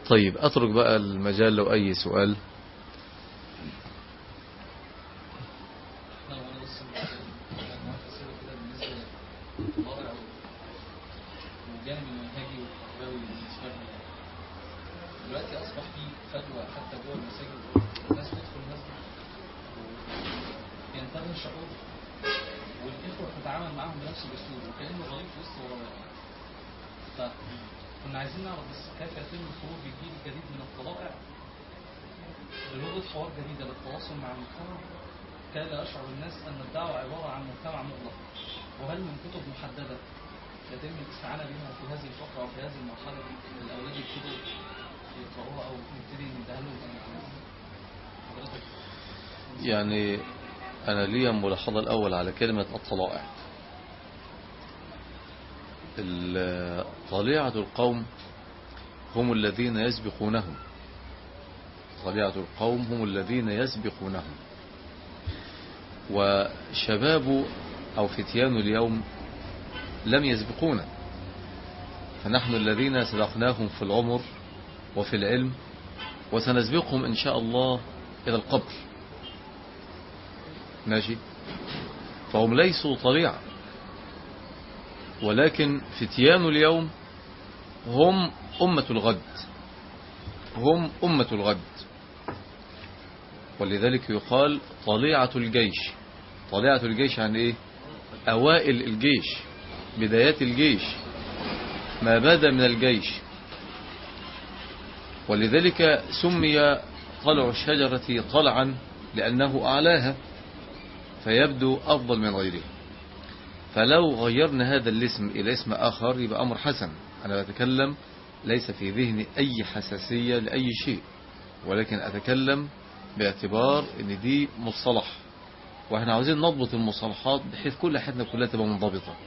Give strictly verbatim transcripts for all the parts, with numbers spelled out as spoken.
طيب أترك بقى المجال لو أي سؤال. الجانب المنهجي والتربوي بالنسبه لنا دلوقتي اصبح في فتوى حتى جوه المساجد، الناس تدخل المسجد وينتهي الشعور والاخوه تتعامل معاهم بنفس الاسلوب وكانه غريب في وسط وراء. فكنا عايزين نعرف بس كيف يتم الخروج بالجيل الجديد من الطلائع بلغه حوار جديده للتواصل مع المجتمع، كي لا يشعر الناس ان الدعوه عباره عن مجتمع مغلق. وهل من كتب محدده يتم الاستعانة بها في هذه الفترة أو في هذه المرحلة الأولاد يبتدوا يقرأوها أو نبتدي نديها لهم؟ يعني أنا لي ملاحظة الأول على كلمة الطلائع. طليعة القوم هم الذين يسبقونهم، طليعة القوم هم الذين يسبقونهم، وشباب أو فتيان اليوم لم يسبقونا، فنحن الذين سبقناهم في العمر وفي العلم، وسنسبقهم إن شاء الله إلى القبر. ماشي. فهم ليسوا طليعة، ولكن فتيان اليوم هم أمة الغد، هم أمة الغد. ولذلك يقال طليعة الجيش. طليعة الجيش عن إيه؟ أوائل الجيش، بدايات الجيش، ما بدا من الجيش. ولذلك سمي طلع الشجرة طلعا لأنه أعلاها فيبدو أفضل من غيره. فلو غيرنا هذا الاسم إلى اسم آخر يبقى أمر حسن. أنا بتكلم ليس في ذهني أي حساسية لأي شيء، ولكن أتكلم باعتبار أن دي مصطلح، وإحنا عاوزين نضبط المصطلحات بحيث كل حياتنا كلها تبقى منضبطة.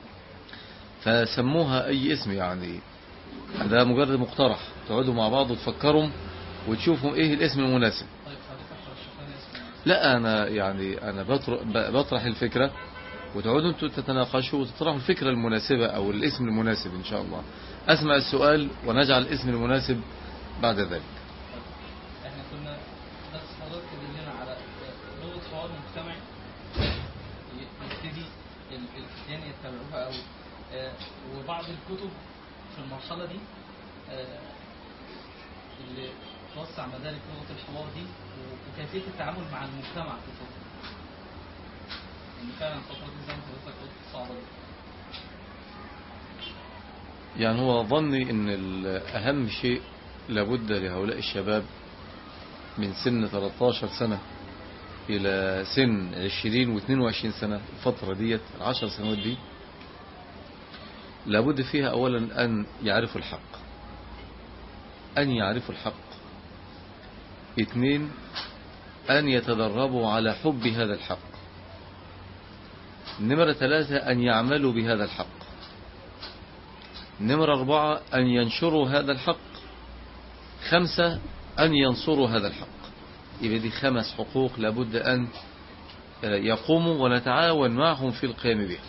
فسموها أي اسم، يعني ده مجرد مقترح، تقعدوا مع بعض وتفكروا وتشوفوا إيه الاسم المناسب. لا أنا يعني أنا بطرح الفكرة وتقعدوا أنتوا تتناقشوا وتطرحوا الفكرة المناسبة أو الاسم المناسب إن شاء الله. أسمع السؤال ونجعل الاسم المناسب بعد ذلك. احنا كنا بس حضرتك دلنا على لغة حوار مجتمعي يبتدي الفتيان يتبعوها، أو وبعض الكتب في المرحلة دي اللي توسع مدارك لغة الحوار دي وكيفية التعامل مع المجتمع في الفترة. إن فعلا الفترة دي زي ما حضرتك قلت صعبة دي. يعني هو ظني إن أهم شيء لابد لهؤلاء الشباب من سن ثلاثة عشر سنة إلى سن عشرين واثنين وعشرين سنة، الفترة ديت العشر سنوات دي لابد فيها أولا أن يعرفوا الحق، أن يعرفوا الحق. اثنين، أن يتدربوا على حب هذا الحق. نمرة ثلاثة، أن يعملوا بهذا الحق. نمرة أربعة، أن ينشروا هذا الحق. خمسة، أن ينصروا هذا الحق. يبقى دي خمس حقوق لابد أن يقوموا ونتعاون معهم في القيام بها.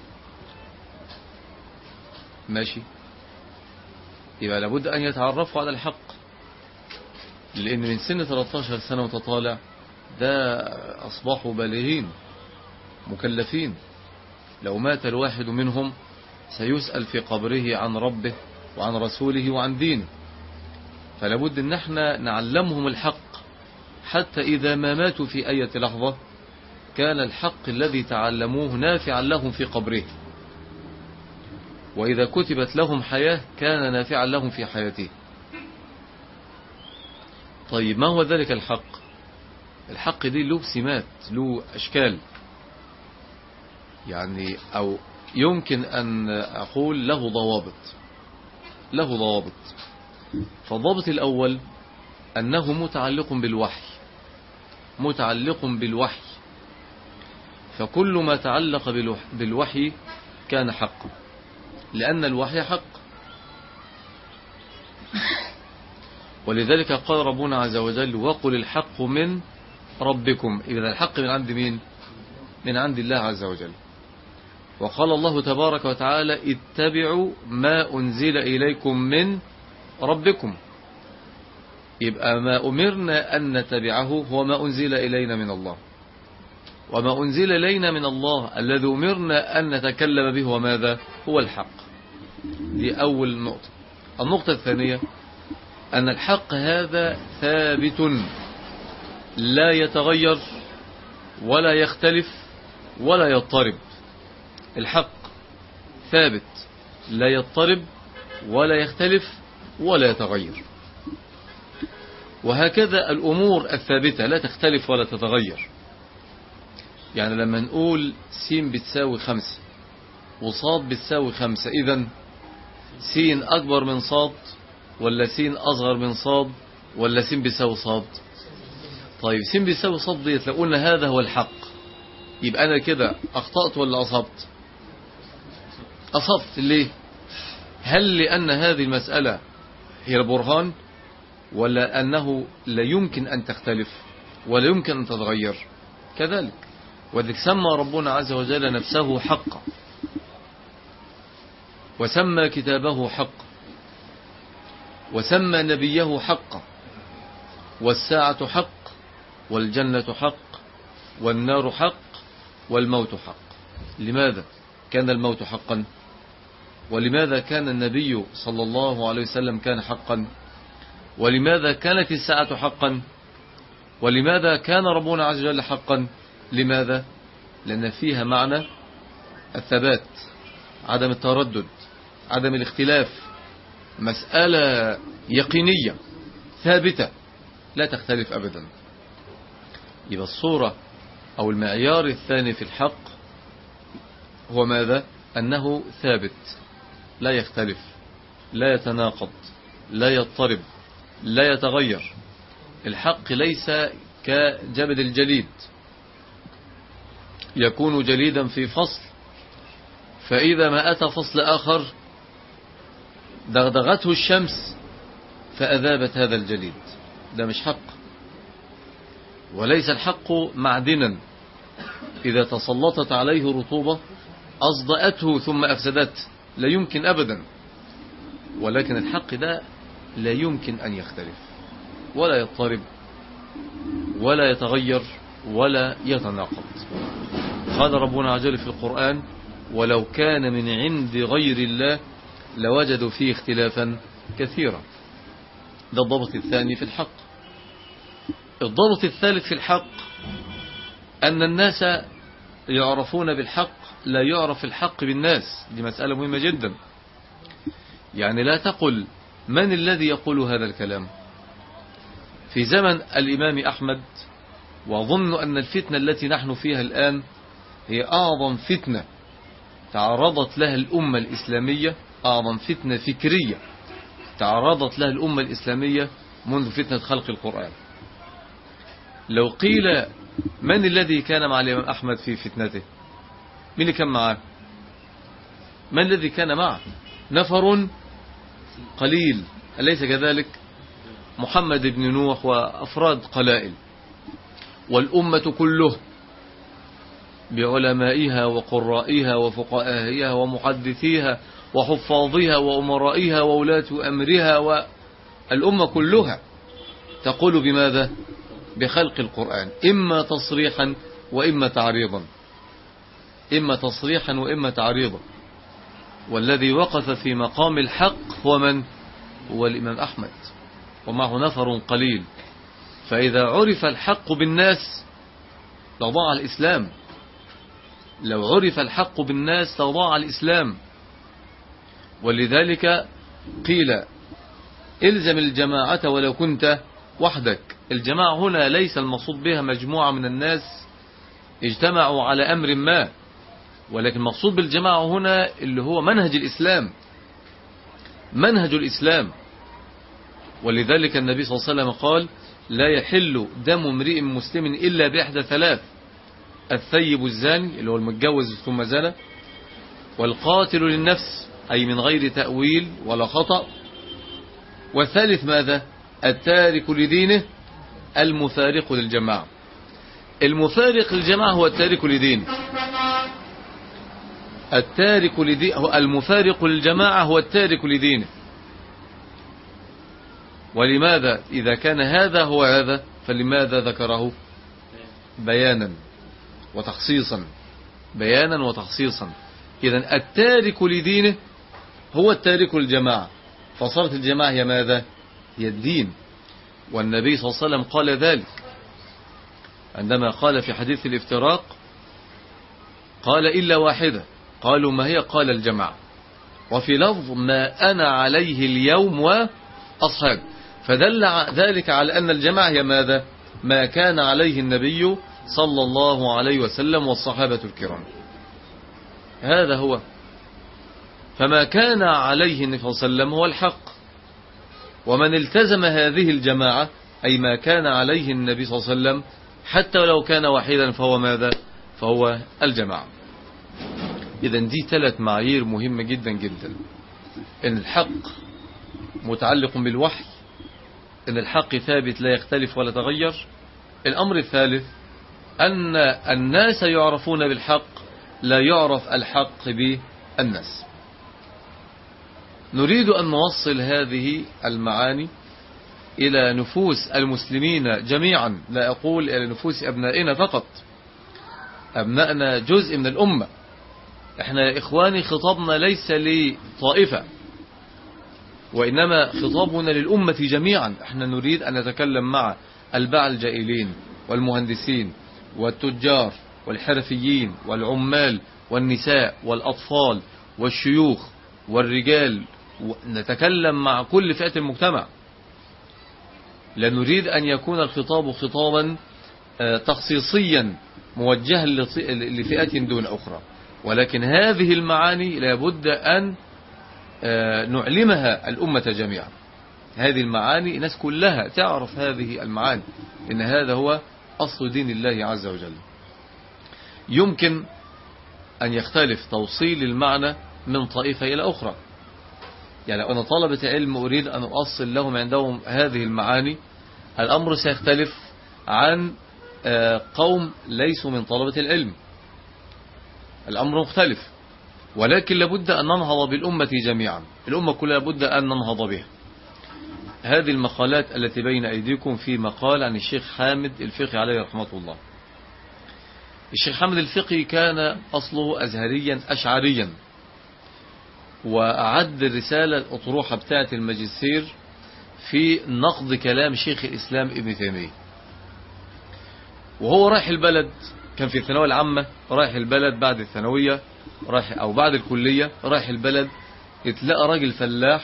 ماشي. يبقى لابد أن يتعرفوا على الحق، لأن من سن ثلاثة عشر سنة وتطالع ده أصبحوا بالغين مكلفين. لو مات الواحد منهم سيسأل في قبره عن ربه وعن رسوله وعن دينه. فلابد أن احنا نعلمهم الحق حتى إذا ما ماتوا في أي لحظة كان الحق الذي تعلموه نافعا لهم في قبره، وإذا كتبت لهم حياة كان نافعا لهم في حياته. طيب ما هو ذلك الحق؟ الحق دي له سمات، له أشكال، يعني أو يمكن أن أقول له ضوابط، له ضوابط. فالضابط الأول أنه متعلق بالوحي، متعلق بالوحي، فكل ما تعلق بالوحي كان حقا، لأن الوحي حق. ولذلك قال ربنا عز وجل وقل الحق من ربكم. إذا الحق من عند مين؟ من عند الله عز وجل. وقال الله تبارك وتعالى اتبعوا ما أنزل إليكم من ربكم. يبقى ما أمرنا أن نتبعه هو ما أنزل إلينا من الله، وما أنزل إلينا من الله الذي أمرنا أن نتكلم به وماذا هو الحق. دي أول نقطة. النقطة الثانية أن الحق هذا ثابت لا يتغير ولا يختلف ولا يضطرب. الحق ثابت لا يضطرب ولا يختلف ولا يتغير. وهكذا الأمور الثابتة لا تختلف ولا تتغير. يعني لما نقول سين بتساوي خمسة وصاد بتساوي خمسة، إذن سين أكبر من صاد ولا سين أصغر من صاد ولا سين بيساوي صاد؟ طيب سين بيساوي صاد ديت لو قلنا هذا هو الحق، يبقى أنا كده أخطأت ولا أصبت؟ أصبت. ليه؟ هل لأن هذه المسألة هي البرهان، ولا أنه لا يمكن أن تختلف ولا يمكن أن تتغير؟ كذلك. وذلك سمى ربنا عز وجل نفسه حقا، وسمى كتابه حقا، وسمى نبيه حقا، والساعة حق، والجنة حق، والنار حق، والموت حق. لماذا كان الموت حقا؟ ولماذا كان النبي صلى الله عليه وسلم كان حقا؟ ولماذا كانت الساعة حقا؟ ولماذا كان ربنا عز وجل حقا؟ لماذا؟ لأن فيها معنى الثبات، عدم التردد، عدم الاختلاف، مسألة يقينية ثابتة لا تختلف أبدا. يبقى الصورة أو المعيار الثاني في الحق هو ماذا؟ أنه ثابت لا يختلف لا يتناقض لا يضطرب لا يتغير. الحق ليس كجبل الجليد يكون جليدا في فصل، فإذا ما أتى فصل آخر دغدغته الشمس فأذابت هذا الجليد. ده مش حق. وليس الحق معدنا إذا تسلطت عليه رطوبة أصدأته ثم أفسدته، لا يمكن أبدا. ولكن الحق ده لا يمكن أن يختلف ولا يضطرب ولا يتغير ولا يتناقض. قال ربنا عز وجل في القرآن: ولو كان من عند غير الله لوجدوا فيه اختلافا كثيرا. ده الضبط الثاني في الحق. الضبط الثالث في الحق أن الناس يعرفون بالحق لا يعرف الحق بالناس. دي مسألة مهمة جدا. يعني لا تقل من الذي يقول هذا الكلام. في زمن الإمام أحمد، وأظن أن الفتنة التي نحن فيها الآن هي أعظم فتنة تعرضت لها الأمة الإسلامية، أعظم فتنة فكرية تعرضت لها الأمة الإسلامية منذ فتنة خلق القرآن. لو قيل من الذي كان مع الإمام أحمد في فتنته، من اللي كان معه؟ من الذي كان معه؟ نفر قليل، أليس كذلك؟ محمد بن نوح وأفراد قلائل، والأمة كله بعلمائها وقرائها وفقهائها ومحدثيها وحفاظها وأمرائها وولاة أمرها، والأمة كلها تقول بماذا؟ بخلق القرآن، إما تصريحا وإما تعريضا، إما تصريحا وإما تعريضا. والذي وقف في مقام الحق هو من؟ هو الإمام أحمد ومعه نفر قليل. فإذا عرف الحق بالناس لضاع الإسلام. لو عرف الحق بالناس لضاع الإسلام. ولذلك قيل: الزم الجماعة ولو كنت وحدك. الجماعة هنا ليس المقصود بها مجموعة من الناس اجتمعوا على أمر ما، ولكن المقصود بالجماعة هنا اللي هو منهج الإسلام، منهج الإسلام. ولذلك النبي صلى الله عليه وسلم قال: لا يحل دم امرئ مسلم إلا بإحدى ثلاث: الثيب الزاني اللي هو المتجوز ثم زنى، والقاتل للنفس أي من غير تأويل ولا خطأ، والثالث ماذا؟ التارك لدينه المفارق للجماعة. المفارق للجماعة هو التارك لدينه. التارك لدينه، المفارق للجماعة هو التارك لدينه. ولماذا إذا كان هذا هو هذا فلماذا ذكره؟ بيانا وتخصيصا، بيانا وتخصيصا. إذا التارك لدينه هو التارك للجماعة، فصارت الجماعة هي ماذا؟ هي الدين. والنبي صلى الله عليه وسلم قال ذلك عندما قال في حديث الافتراق، قال إلا واحدة، قالوا ما هي؟ قال الجماعة. وفي لفظ ما أنا عليه اليوم وأصحاب، فدل ذلك على أن الجماعة هي ماذا؟ ما كان عليه النبي صلى الله عليه وسلم والصحابة الكرام، هذا هو. فما كان عليه النبي صلى الله عليه وسلم هو الحق، ومن التزم هذه الجماعة أي ما كان عليه النبي صلى الله عليه وسلم حتى لو كان وحيدا فهو ماذا؟ فهو الجماعة. إذن دي ثلاث معايير مهمة جدا جدا: إن الحق متعلق بالوحي، إن الحق ثابت لا يختلف ولا تغير. الأمر الثالث أن الناس يعرفون بالحق، لا يعرف الحق بالناس. نريد أن نوصل هذه المعاني إلى نفوس المسلمين جميعا، لا أقول إلى نفوس أبنائنا فقط، أبنائنا جزء من الأمة. احنا يا إخواني خطابنا ليس لطائفة، وإنما خطابنا للأمة جميعا. احنا نريد أن نتكلم مع الباعة الجائلين والمهندسين والتجار والحرفيين والعمال والنساء والأطفال والشيوخ والرجال، نتكلم مع كل فئة المجتمع. لا نريد أن يكون الخطاب خطابا تخصيصيا موجها لفئة دون أخرى، ولكن هذه المعاني لابد أن نعلمها الأمة جميعا. هذه المعاني الناس كلها تعرف هذه المعاني، إن هذا هو أصل دين الله عز وجل. يمكن أن يختلف توصيل المعنى من طائفة إلى أخرى. يعني أنا طلبة علم أريد أن أصل لهم عندهم هذه المعاني، الأمر سيختلف عن قوم ليسوا من طلبة العلم، الأمر مختلف. ولكن لابد أن ننهض بالأمة جميعا، الأمة كلها لابد أن ننهض بها. هذه المقالات التي بين أيديكم في مقال عن الشيخ حامد الفقي عليه رحمة الله. الشيخ حامد الفقي كان أصله أزهريا أشعريا، وأعد الرسالة الأطروحة بتاعة الماجستير في نقد كلام شيخ الإسلام ابن تيمية. وهو رايح البلد، كان في الثانوية العامة، رايح البلد بعد الثانوية رايح أو بعد الكلية، رايح البلد اتلقى راجل فلاح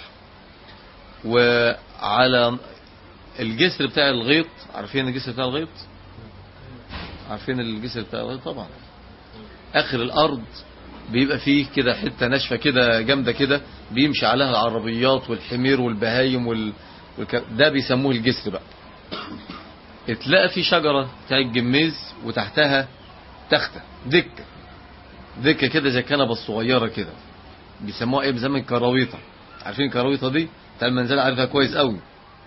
وعلى الجسر بتاع الغيط. عارفين الجسر بتاع الغيط؟ عارفين الجسر بتاع الغيط طبعا. آخر الأرض بيبقى فيه كده حتة ناشفة كده جامدة كده بيمشي عليها العربيات والحمير والبهايم وال... والك... ده بيسموه الجسر بقى. اتلاقى في شجرة بتاع الجميز وتحتها تختة دكة دكة كده زي كنبة الصغيرة كده، بيسموها ايه؟ بيسموها الكراويطة. عارفين الكراويطة دي بتاع المنزل؟ عارفها كويس قوي.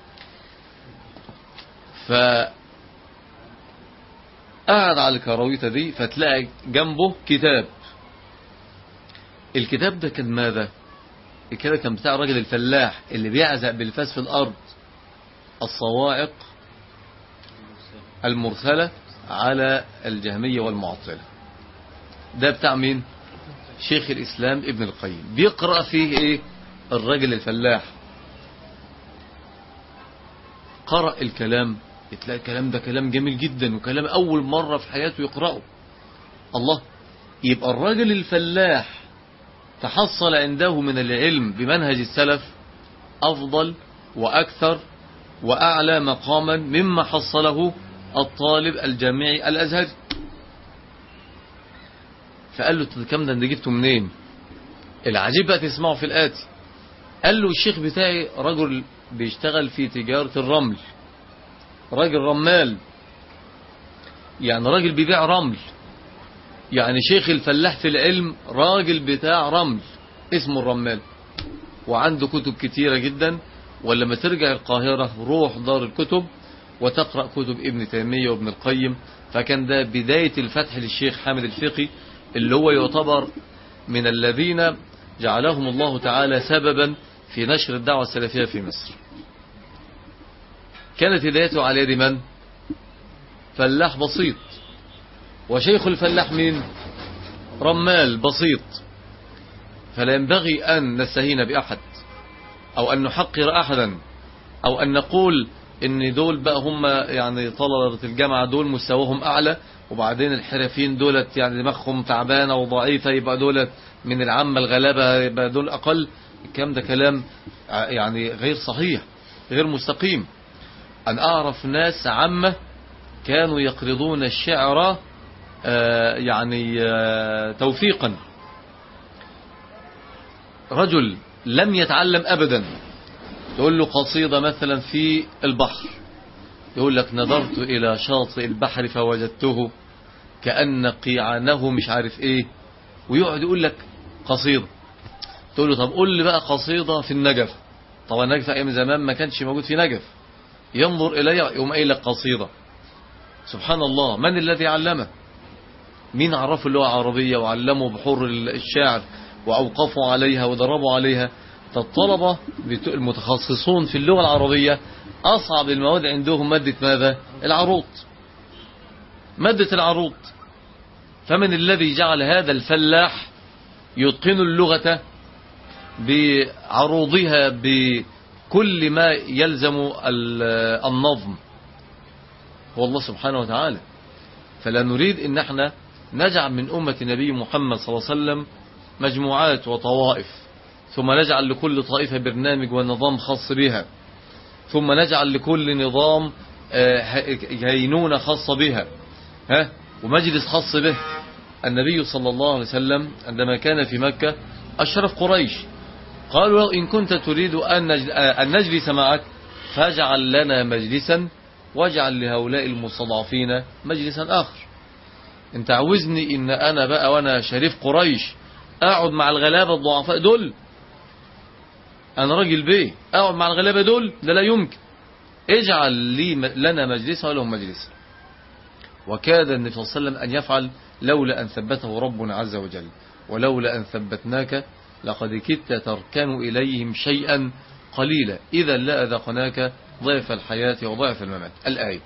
ف قعد على الكراويطة دي، فتلاقي جنبه كتاب. الكتاب ده كان ماذا؟ الكتاب كان بتاع الراجل الفلاح اللي بيعزق بالفاس في الأرض الصواعق المرسلة على الجهمية والمعطلة. ده بتاع مين؟ شيخ الإسلام ابن القيم. بيقرأ فيه ايه الراجل الفلاح؟ قرأ الكلام، تلاقي الكلام ده كلام جميل جدا وكلام أول مرة في حياته يقرأه. الله، يبقى الراجل الفلاح تحصل عنده من العلم بمنهج السلف أفضل وأكثر وأعلى مقاما مما حصله الطالب الجامعي الأزهري. فقال له الكلام ده انت جبته منين؟ العجيب بقى تسمعه في الآتي. قال له الشيخ بتاعي رجل بيشتغل في تجارة الرمل، راجل رمال، يعني راجل بيبيع رمل. يعني شيخ الفلاح في العلم راجل بتاع رمل اسمه الرمال، وعنده كتب كتيرة جدا. ولما ترجع القاهرة روح دار الكتب وتقرأ كتب ابن تيمية وابن القيم. فكان ده بداية الفتح للشيخ حامد الفقي، اللي هو يعتبر من الذين جعلهم الله تعالى سببا في نشر الدعوة السلفية في مصر. كانت هدايته على يد من؟ فلاح بسيط. وشيخ الفلاح مين؟ رمال بسيط. فلا ينبغي أن نستهين بأحد أو أن نحقر أحدا أو أن نقول إن دول بقى هم يعني طلبة الجامعة دول مستواهم أعلى، وبعدين الحرفيين دولت يعني دماغهم تعبانة وضعيفة يبقى دولت من العامة الغلابة يبقى دول أقل. الكلام ده كلام يعني غير صحيح غير مستقيم. أن أعرف ناس عامة كانوا يقرضون الشعر يعني توفيقا. رجل لم يتعلم أبدا، تقول له قصيدة مثلا في البحر، يقول لك نظرت إلى شاطئ البحر فوجدته كأن قيعانه مش عارف إيه، ويقعد يقول لك قصيدة. تقول له طب قول لي بقى قصيدة في النجف. طبعا النجف في أيام زمان ما كانش موجود في نجف. ينظر إلي يقوم قايل لك قصيدة. سبحان الله، من الذي علمه؟ مين عرفه اللغة العربية وعلمه بحور الشعر وأوقفوا عليها ودربوا عليها؟ فالطلبة المتخصصون في اللغة العربية أصعب المواد عندهم مادة ماذا؟ العروض، مادة العروض. فمن الذي جعل هذا الفلاح يتقن اللغة بعروضها بكل ما يلزم النظم؟ هو الله سبحانه وتعالى. فلا نريد ان احنا نجعل من أمة نبي محمد صلى الله عليه وسلم مجموعات وطوائف، ثم نجعل لكل طائفة برنامج ونظام خاص بها، ثم نجعل لكل نظام هينونة خاصة بها، ها ومجلس خاص به. النبي صلى الله عليه وسلم عندما كان في مكة أشرف قريش قالوا إن كنت تريد أن نجلس معك فاجعل لنا مجلسا واجعل لهؤلاء المستضعفين مجلسا آخر. انت عاوزني ان انا بقى وانا شريف قريش اقعد مع الغلابة الضعفاء دول؟ انا راجل بيه اقعد مع الغلابة دول؟ ده لا يمكن. اجعل لي لنا مجلسا ولهم مجلسا. وكاد النبي صلى الله عليه وسلم ان يفعل لولا ان ثبته ربنا عز وجل، ولولا ان ثبتناك لقد كدت تركن اليهم شيئا قليلا اذا لا اذقناك ضعف الحياة وضعف الممات. الآية.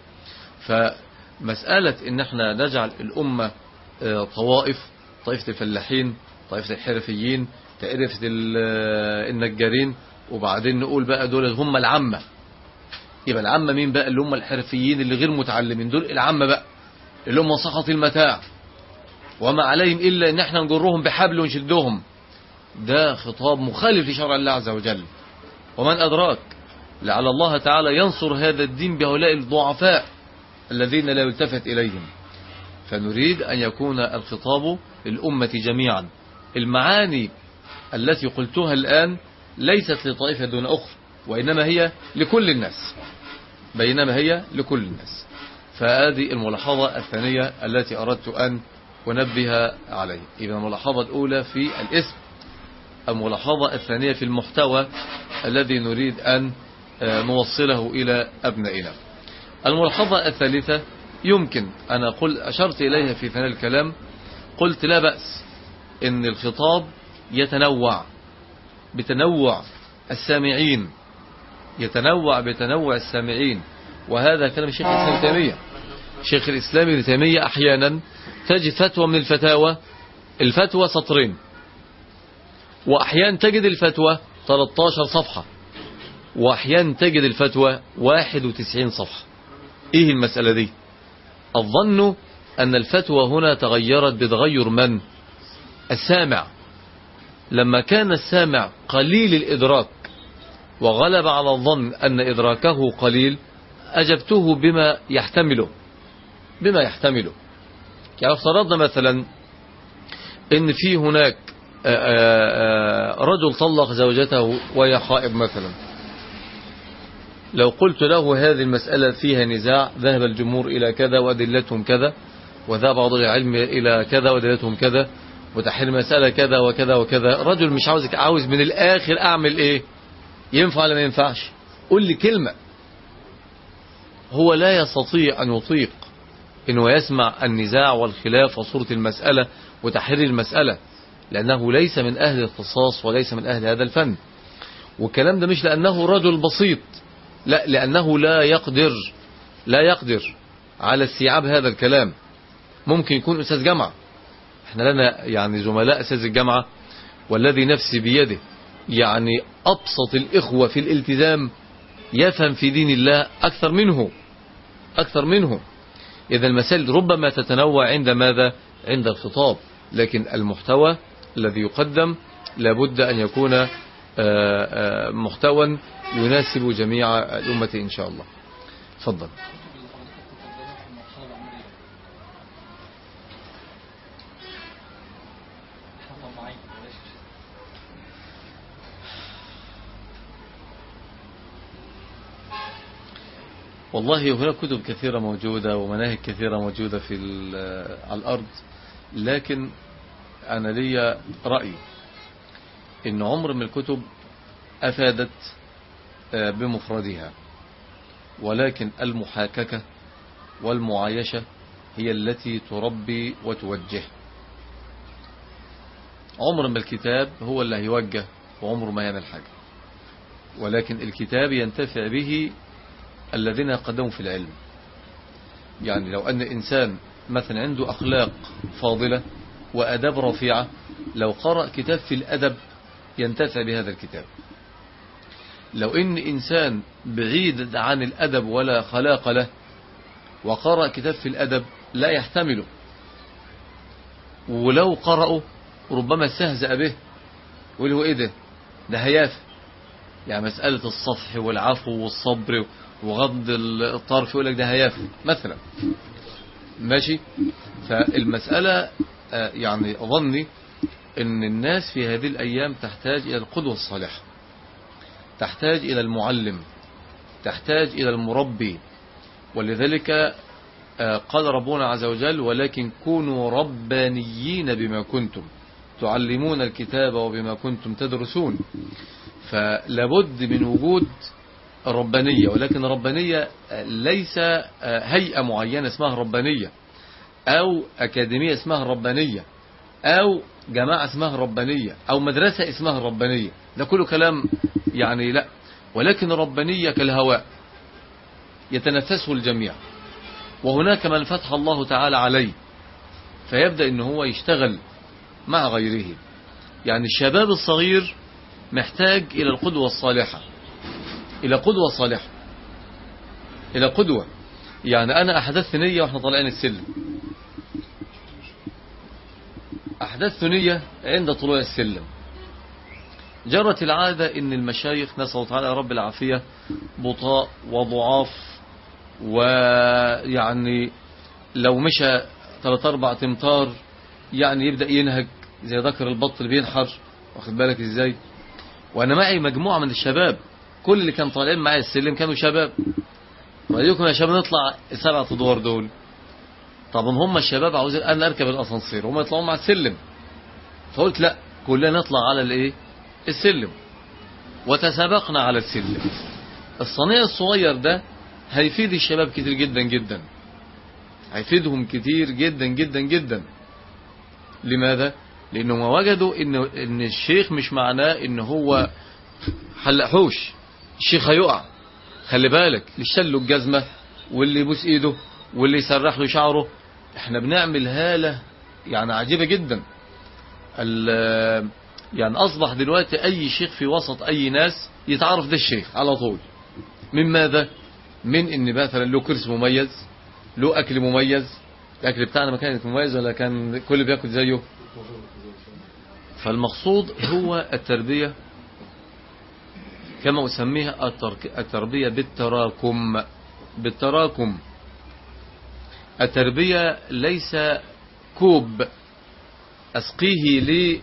فمسألة ان احنا نجعل الأمة طوائف، طائفة الفلاحين، طائفة الحرفيين، طائفة النجارين، وبعدين نقول بقى دول هم العامة. يبقى العامة مين بقى؟ اللي هم الحرفيين اللي غير متعلمين، دول العامة بقى اللي هم سخط المتاع وما عليهم إلا ان احنا نجرهم بحبل ونشدهم. ده خطاب مخالف لشرع الله عز وجل. ومن أدراك لعل الله تعالى ينصر هذا الدين بهؤلاء الضعفاء الذين لا يلتفت إليهم. فنريد أن يكون الخطاب للأمة جميعا. المعاني التي قلتها الآن ليست لطائفة دون أخرى، وإنما هي لكل الناس، بينما هي لكل الناس. فهذه الملاحظة الثانية التي أردت أن أنبه عليها. إذا الملاحظة الأولى في الاسم، الملاحظة الثانية في المحتوى الذي نريد أن نوصله إلى أبنائنا. الملاحظة الثالثة يمكن أنا قل أشرت إليها في ثناء الكلام، قلت لا بأس إن الخطاب يتنوع بتنوع السامعين، يتنوع بتنوع السامعين. وهذا كلام الشيخ الإسلام ابن تيمية. شيخ الإسلام ابن تيمية أحيانا تجد فتوى من الفتاوى الفتوى سطرين، وأحيانا تجد الفتوى ثلاثة عشر صفحة، وأحيانا تجد الفتوى واحد وتسعين صفحة. إيه المسألة دي؟ الظن أن الفتوى هنا تغيرت بتغير من؟ السامع. لما كان السامع قليل الإدراك وغلب على الظن أن إدراكه قليل أجبته بما يحتمله بما يحتمله يعني افترضنا مثلا إن في هناك رجل طلق زوجته وهي حائض مثلا. لو قلت له هذه المسألة فيها نزاع، ذهب الجمهور إلى كذا وأدلتهم كذا، وذهب بعض العلم إلى كذا وأدلتهم كذا، وتحل المسألة كذا وكذا وكذا، رجل مش عاوزك، عاوز من الآخر أعمل إيه؟ ينفع ولا ما ينفعش؟ قل لي كلمة. هو لا يستطيع أن يطيق إنه يسمع النزاع والخلاف وصورة المسألة وتحرير المسألة، لأنه ليس من أهل الاختصاص وليس من أهل هذا الفن. والكلام ده مش لأنه رجل بسيط، لا، لأنه لا يقدر لا يقدر على استيعاب هذا الكلام. ممكن يكون أستاذ جامعة، احنا لنا يعني زملاء أساتذة الجامعة والذي نفسي بيده، يعني أبسط الإخوة في الالتزام يفهم في دين الله أكثر منه أكثر منه. إذا المسائل ربما تتنوع عند ماذا؟ عند الخطاب، لكن المحتوى الذي يقدم لابد أن يكون محتوى يناسب جميع الأمة إن شاء الله. تفضل. والله هناك كتب كثيرة موجودة ومناهج كثيرة موجودة في على الأرض، لكن أنا لي رأي إن عمر من الكتب أفادت بمفردها، ولكن المحاككة والمعايشة هي التي تربي وتوجه. عمر ما الكتاب هو اللي هيوجه وعمره ما يعمل حاجة، ولكن الكتاب ينتفع به الذين يقدموا في العلم. يعني لو أن إنسان مثلا عنده أخلاق فاضلة وأداب رفيعة، لو قرأ كتاب في الأدب ينتفع بهذا الكتاب. لو إن إنسان بعيد عن الأدب ولا خلاق له وقرأ كتاب في الأدب لا يحتمله، ولو قرأه ربما استهزأ به ويقول هو إيه ده ده هيافة. يعني مسألة الصفح والعفو والصبر وغض الطرف يقول لك ده هيافة مثلا، ماشي. فالمسألة يعني ظني ان الناس في هذه الأيام تحتاج إلى القدوة الصالحة، تحتاج إلى المعلم، تحتاج إلى المربي. ولذلك قال ربنا عز وجل: ولكن كونوا ربانيين بما كنتم تعلمون الكتاب وبما كنتم تدرسون. فلابد من وجود الربانية، ولكن الربانية ليس هيئة معينة اسمها ربانية، أو أكاديمية اسمها ربانية، أو جماعة اسمها ربانية، أو مدرسة اسمها ربانية. ده كله كلام يعني لا، ولكن الربانية كالهواء يتنفسه الجميع، وهناك من فتح الله تعالى عليه فيبدأ إن هو يشتغل مع غيره. يعني الشباب الصغير محتاج إلى القدوة الصالحة، إلى قدوة صالحة، إلى قدوة. يعني أنا أحدثت نية وإحنا طالعين السلم، أحدثت نية عند طلوع السلم. جرت العادة إن المشايخ نسأل الله تعالى رب العافية بطاء وضعاف، ويعني لو مشى ثلاث أربع تمتار يعني يبدأ ينهج زي ذكر البط اللي بينحر، واخد بالك إزاي. وأنا معي مجموعة من الشباب، كل اللي كان طالعين معي السلم كانوا شباب. وأيكم يا شباب نطلع السبعة أدوار دول، طبعا هم الشباب عاوزين أنا أركب الأسانسير وهم يطلعوا مع السلم، فقلت لا، كلنا نطلع على الإيه السلم، وتسابقنا على السلم. الصنيع الصغير ده هيفيد الشباب كتير جدا جدا، هيفيدهم كتير جدا جدا جدا. لماذا؟ لأنهم وجدوا إن إن الشيخ مش معناه إن هو حلقحوش، الشيخ هيقع، خلي بالك، اللي شله الجزمة واللي يبوس إيده واللي يسرح له شعره. احنا بنعمل هالة يعني عجيبة جدا. يعني أصبح دلوقتي أي شيخ في وسط أي ناس يتعرف ده الشيخ على طول. من ماذا؟ من إن مثلا له كرسي مميز، له أكل مميز. الأكل بتاعنا ما كان مميز ولا كان كل بياكل زيه؟ فالمقصود هو التربية كما أسميها التربية بالتراكم. بالتراكم التربية ليس كوب أسقيه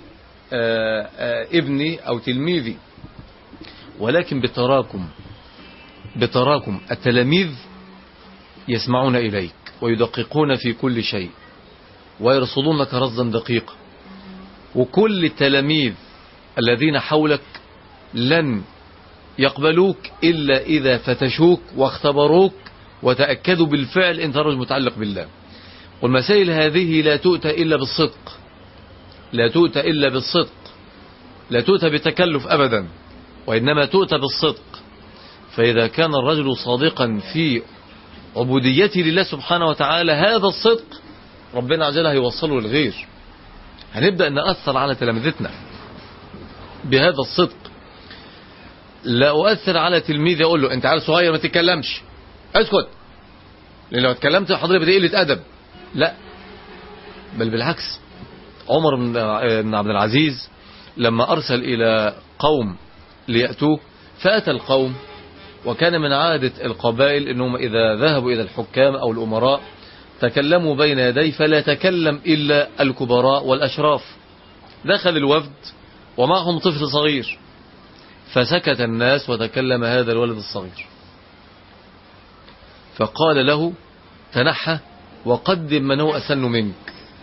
لابني أو تلميذي، ولكن بالتراكم. بالتراكم التلاميذ يسمعون إليك ويدققون في كل شيء ويرصدونك رصدا دقيقا، وكل التلاميذ الذين حولك لن يقبلوك إلا إذا فتشوك واختبروك وتأكدوا بالفعل أنت رجل متعلق بالله. والمسائل هذه لا تؤتى إلا بالصدق، لا تؤتى إلا بالصدق، لا تؤتى بتكلف أبدا، وإنما تؤتى بالصدق. فإذا كان الرجل صادقا في عبوديته لله سبحانه وتعالى، هذا الصدق ربنا عز وجل هيوصله للغير. هنبدأ نأثر على تلامذتنا بهذا الصدق. لا أؤثر على تلميذ أقول له أنت عيل صغير ما تتكلمش، اسكت، لأن لو اتكلمت حضرتك بدي قلة أدب. لا، بل بالعكس. عمر بن عبد العزيز لما أرسل إلى قوم ليأتوه، فأتى القوم، وكان من عادة القبائل أنهم إذا ذهبوا إلى الحكام أو الأمراء تكلموا بين يديه، فلا تكلم إلا الكبراء والأشراف. دخل الوفد ومعهم طفل صغير، فسكت الناس وتكلم هذا الولد الصغير، فقال له تنحى وقدم من هو أسن منك.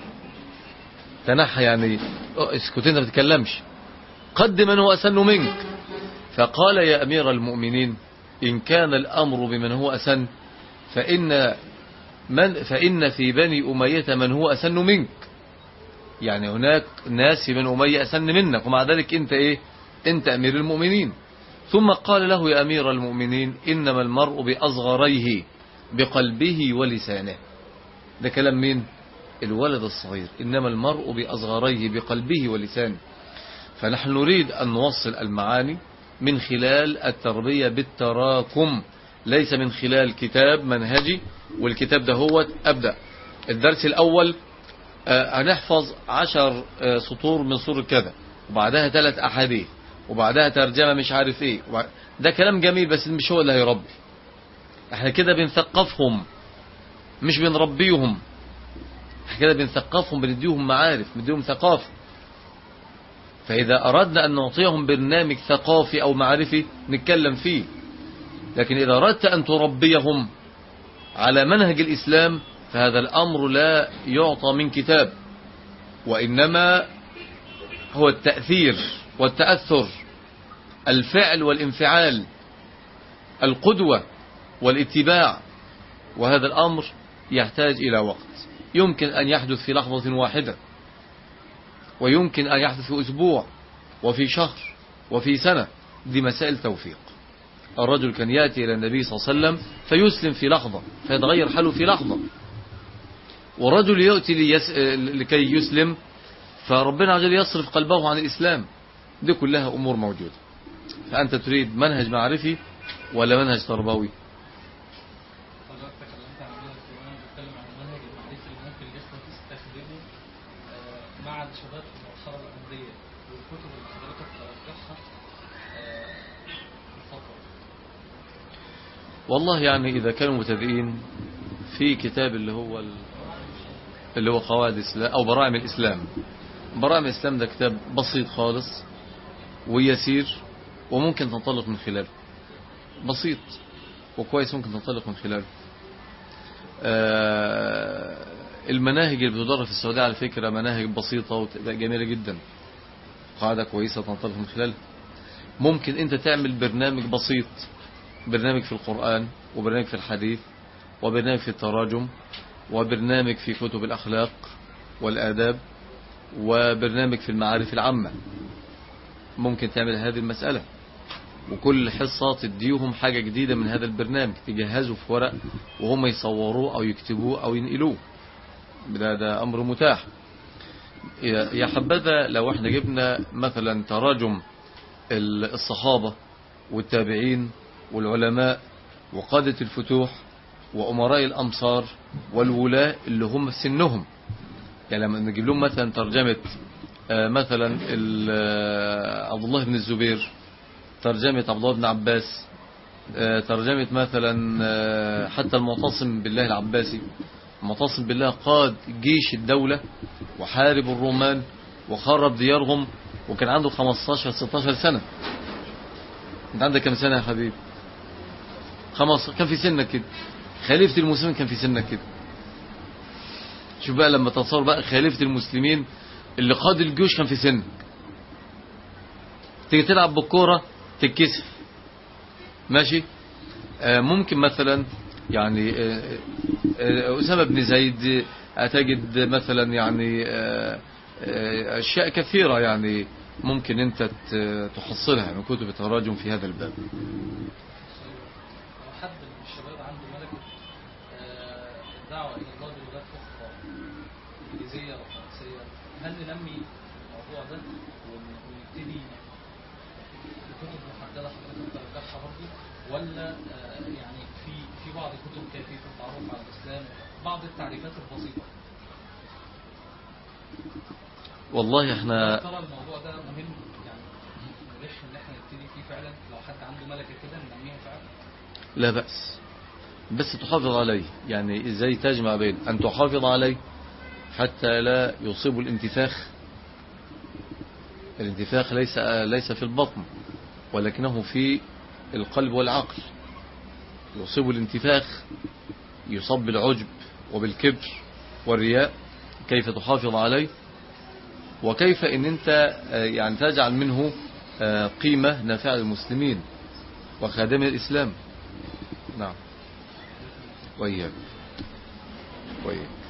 تنحى يعني اسكت، انت ما تتكلمش، قدم من هو أسن منك. فقال يا أمير المؤمنين إن كان الأمر بمن هو أسن فإن, من فإن في بني أمية من هو أسن منك، يعني هناك ناس في بني أمية أسن منك، ومع ذلك أنت إيه؟ أنت أمير المؤمنين. ثم قال له يا أمير المؤمنين إنما المرء بأصغريه بقلبه ولسانه. ده كلام مين؟ الولد الصغير. إنما المرء بأصغريه بقلبه ولسانه. فنحن نريد أن نوصل المعاني من خلال التربية بالتراكم، ليس من خلال كتاب منهجي، والكتاب ده هو أبدأ الدرس الأول هنحفظ عشر سطور من سورة كذا، وبعدها ثلاث أحاديث، وبعدها ترجمة مش عارف ايه. ده كلام جميل بس مش هو اللي هيربي. احنا كده بنثقفهم مش بنربيهم. احنا كده بنثقفهم، بنديهم معارف، بنديهم ثقافة. فإذا أردنا أن نعطيهم برنامج ثقافي أو معرفي نتكلم فيه، لكن إذا أردت أن تربيهم على منهج الإسلام فهذا الأمر لا يعطى من كتاب، وإنما هو التأثير والتأثر، الفعل والانفعال، القدوة والاتباع. وهذا الأمر يحتاج إلى وقت، يمكن أن يحدث في لحظة واحدة، ويمكن أن يحدث في أسبوع وفي شهر وفي سنة. دي مسائل توفيق. الرجل كان يأتي إلى النبي صلى الله عليه وسلم فيسلم في لحظة، فيتغير حاله في لحظة. والرجل يأتي ليس... لكي يسلم، فربنا عز وجل يصرف قلبه عن الإسلام. دي كلها أمور موجودة. فأنت تريد منهج معرفي ولا منهج تربوي؟ مع الشباب في المرحلة العمرية والكتب اللي حضرتك ترجحها الفترة. والله يعني إذا كانوا متابعين في كتاب اللي هو اللي هو قواعد الإسلام أو براعم الإسلام. براعم الإسلام ده كتاب بسيط خالص ويسير، وممكن تنطلق من خلاله. بسيط وكويس، ممكن تنطلق من خلاله. آه المناهج اللي بتدرس في السعودية على فكرة مناهج بسيطة وجميلة جدا، قاعدة كويسة تنطلق من خلالها. ممكن انت تعمل برنامج بسيط، برنامج في القرآن، وبرنامج في الحديث، وبرنامج في التراجم، وبرنامج في كتب الأخلاق والآداب، وبرنامج في المعارف العامة. ممكن تعمل هذه المسألة، وكل حصة تديهم حاجة جديدة من هذا البرنامج، تجهزوا في ورق وهم يصوروه أو يكتبوه أو ينقلوه. ده, ده أمر متاح. يا حبذا لو احنا جبنا مثلا تراجم الصحابة والتابعين والعلماء وقادة الفتوح وأمراء الأمصار والولاة اللي هم في سنهم. يعني لما نجيب لهم مثلا ترجمة مثلا عبد الله بن الزبير، ترجمة عبد الله بن عباس، ترجمة مثلا حتى المعتصم بالله العباسي. المعتصم بالله قاد جيش الدولة وحارب الرومان وخرب ديارهم، وكان عنده خمستاشر ستاشر سنة. انت عندك كم سنة يا حبيب؟ خمس كان في سنك كده. خليفة المسلمين كان في سنك كده. شوف بقى لما تصور بقى خليفة المسلمين اللي قاد الجيوش كان في سنك. تيجي تلعب بالكورة تتكسف، ماشي. آه ممكن مثلا يعني آه آه أسامة بن زيد تجد مثلا يعني آه آه أشياء كثيرة يعني ممكن أنت تحصلها من كتب التراجم في هذا الباب. حد من الشباب عنده ملكة آه، الدعوة إلى الله بلغات أخرى إنجليزية أو فرنسية، هل ننمي الموضوع ده ون- ونبتدي بكتب محددة حضرتك ترجحها برضه، ولا آه، يعني في في بعض كتب كافية في التعرف على الإسلام، بعض التعريفات البسيطة؟ والله احنا ترى الموضوع ده مهم يعني مليش إن إحنا نبتدي فيه فعلا، لو حد عنده ملكة كده ننميها فعلا؟ لا بأس، بس تحافظ عليه. يعني ازاي تجمع بين ان تحافظ عليه حتى لا يصيب الانتفاخ. الانتفاخ ليس ليس في البطن ولكنه في القلب والعقل. يصيب الانتفاخ، يصاب بالعجب وبالكبر والرياء. كيف تحافظ عليه، وكيف ان انت يعني تجعل منه قيمة نافعة للمسلمين وخادم الإسلام. نعم. وإياك وإياك